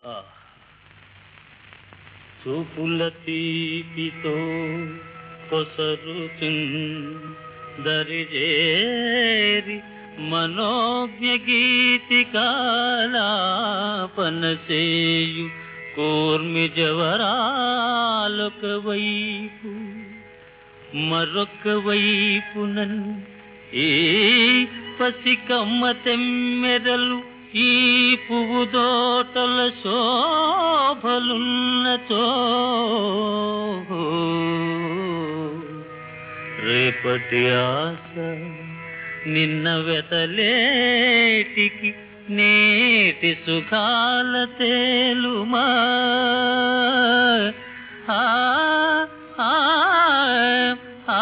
ఆ చూపుల తీపితో కొసరుచున్ దరిజేరి మనోజ్ఞ గీతికాలాపన చేయు కూర్మి జవరాలొక వైపు మరొక వైపునన్ ఈ పసికమ్మ తెమ్మెరలు ఈ పువ్వు దోటల శోభలున్నచో రేపటి ఆశ నిన్న వెతలేటికి నేటి సుఖాల తేలుమా ఆ ఆ ఆ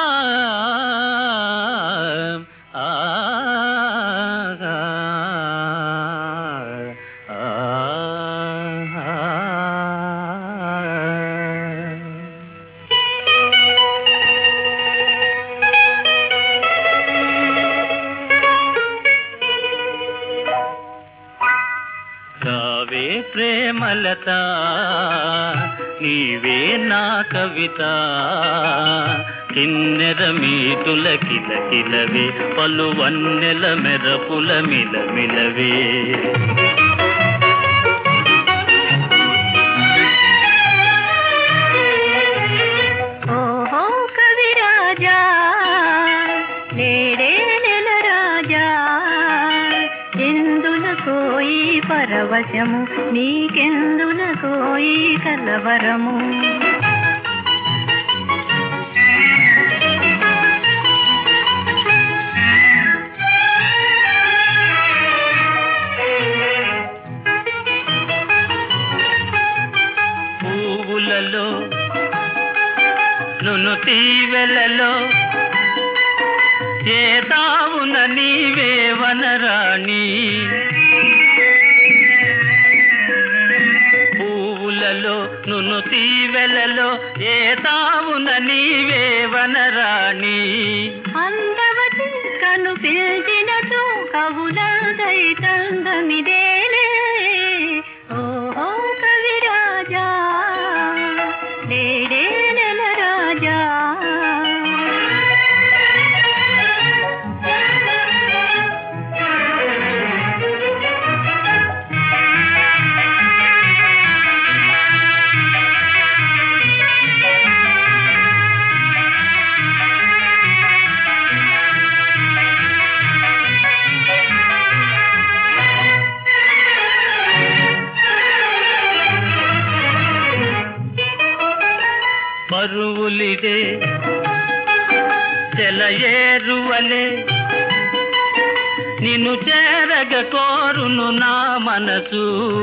రావే ప్రేమలత నీవే నా కవిత కిన్నెర మీటుల కిలకిలవే పలువన్నెల మెరపుల మిలమిలవే ఓహో కవిరాజా నేడే నెల రాజా ఎందులకోయి పరవశము నీకెందులకోయి కలవరము పువ్వులలో నును తీవెలలో చేతావున నీవే వనరాణి పువ్వులలో నును తీవెలలో ఏతావున నీవే వనరాణి అందవతి కను పిలిచినతో కవులదై తందమిదేలే ఓహో కవిరాజా నేడే నెల రాజా మరువులిదే చెలయేరువలే నిన్ను చేరగ కోరును నా మనసు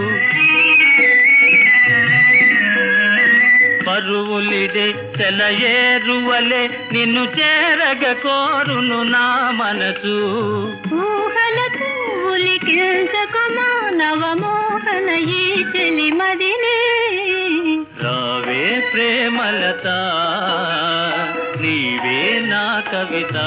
పరువులిదే చెలయేరువలే నిన్ను చేరగ కోరును నా మనసు ఊహలకు ఉలికించకుమా నవమోహన ఈ చెలిమదినే రావే ప్రేమలత నీవే నా కవిత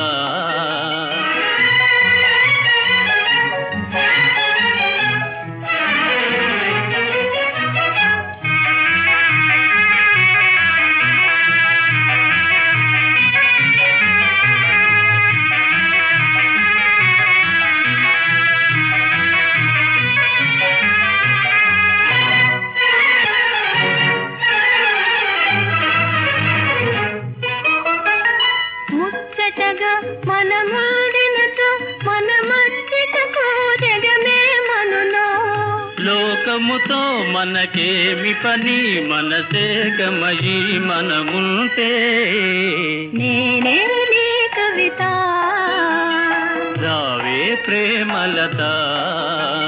ముచ్చటగా మనమాడినతో మనమచ్చిటకు జగమే మనులో లోకముతో మనకేమి పని మనసే గమయి మనముంటే నేనే నీ కవిత రావే ప్రేమలత